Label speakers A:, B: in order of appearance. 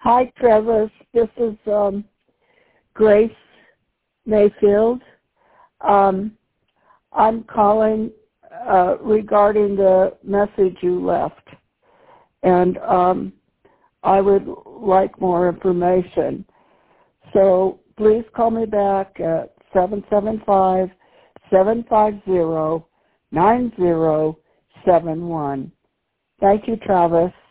A: Hi, Travis. This is Grace Mayfield. I'm calling regarding the message you left, and I would like more information. So please call me back at 775-750-9071. Thank you, Travis.